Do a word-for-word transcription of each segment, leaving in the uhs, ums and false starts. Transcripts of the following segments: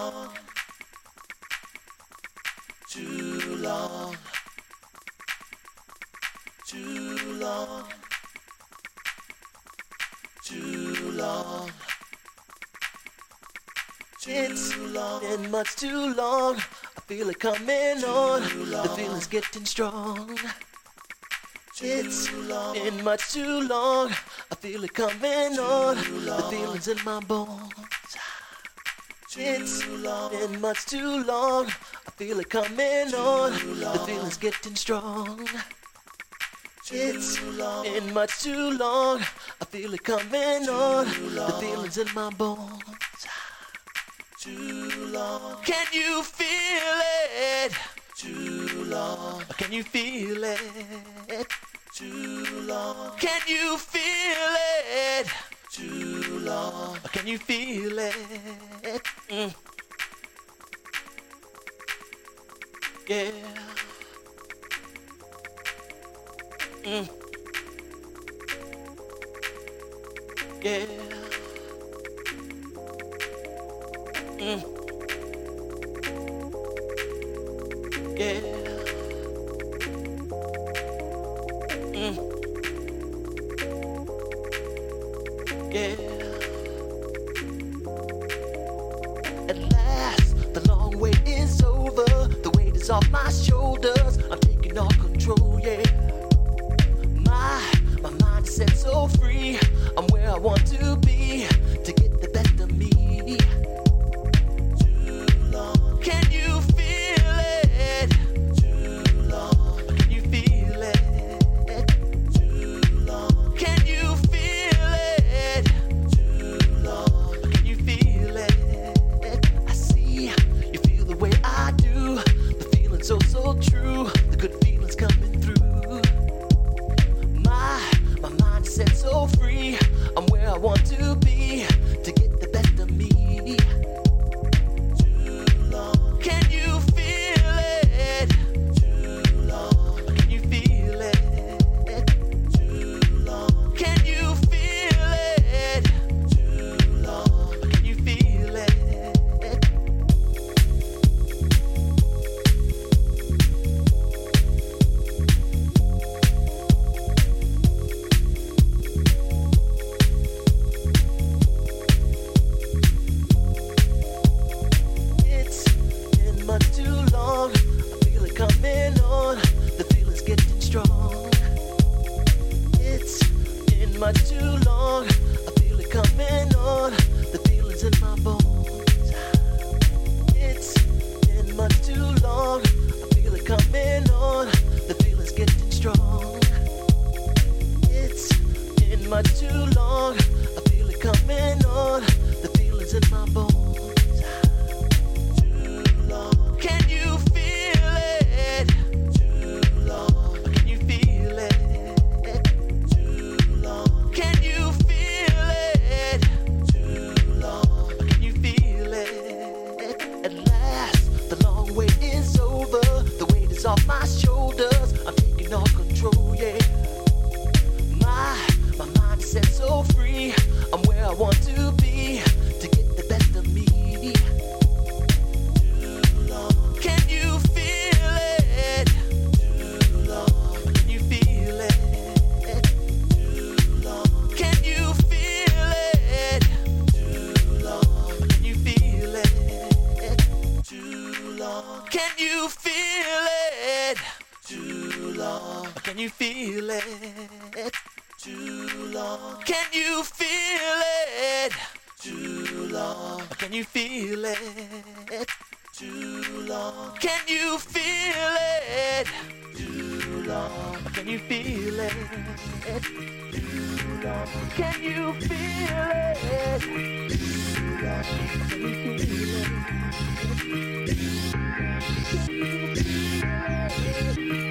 long, too long, too long, too long. It's been much too long. I feel it coming on. The feeling's getting strong. It's been much too long. I feel it coming on. The feeling's in my bones. It's been much too long. I feel it coming on. The feeling's getting strong. It's been much too long. I feel it coming on. The feeling's in my bones. Too long. Can you feel it? Too long. Can you feel it? Too long. Can you feel it? Too long. Can you feel it? Mm. Yeah. Mm. Yeah. Mm. Yeah. Mm. Yeah. At last, the long wait is over. The weight is off my shoulders. I'm taking all control, yeah. My, my mind is set so free. I'm where I want to be to get the best of me. Can you feel it? Too long. Can you feel it? Too long. Can you feel it? Too long. Can you feel it? I see you feel the way I do. The feeling so, so true. The good feeling's coming through. My, my mind is set so free. I'm where I want to be to get the best of me. Can you feel it? Too long. Can you feel it? Too long. Can you feel it? Too long. Can you feel it? Much too long, I feel it coming on. The feeling's getting strong. It's been much too long. I feel it coming on. The feeling's in my bones. It's been much too long. I feel it coming on. The feeling's getting strong. It's been much too long. I feel it coming on. The feeling's in my bones. Can you feel it? Too long. Can you feel it? Too long. Can you feel it? Too long. Can you feel it? At last, the long wait is over. The weight is off my shoulders. I'm taking all control, yeah. My, my mind is set so free. I'm where I want to be to get the best of me. Can you feel it? Too long. Can you feel it? Too long. Can you feel it? Too long. Can you feel it? Too long. Can you feel it? Too long. Can you feel it? Too long. Can you feel it? Too long. Can you feel it? Too long. Can you feel it? Too long. Can you feel it? Too long. Can you feel it? Too long. Can you feel it? Can you feel it?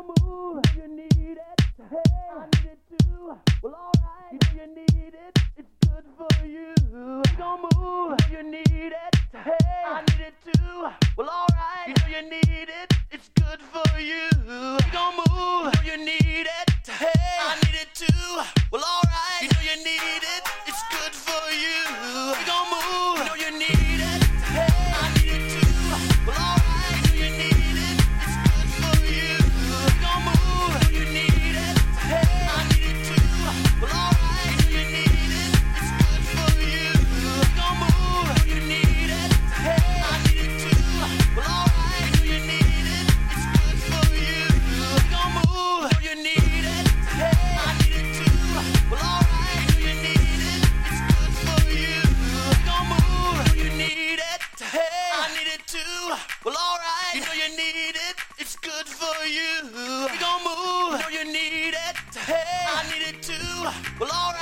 gon' move. You need it. Hey, I need it too. Well, alright. You know you need it. It's good for you. You gon' move. You need it. Hey, I need it too. Well, alright. You know you need it. It's good for you. You gon' move. You need it. Hey, I need it too. Well, alright. You know you need it. It's good for you. You gon' move. You know you need it. Hey, I need it too. Well, alright. You know you need it. It's good for you. You gon' move. You know you need it. Hey, I need it too. Well, alright. You know you need it. It's good for you. You gon' move. You know you need it. Hey, I need it too. Well, alright. You know you need it. It's good for you. You gon' move. You know you need it. Hey, I need it too. Well, alright. You know you need it. It's good for you. You gon' move. You know you need it. Hey, I need it too. Well, alright. You know you need it. It's good for you. You gon' move. You know you need it. Hey, I need it too. Well, alright.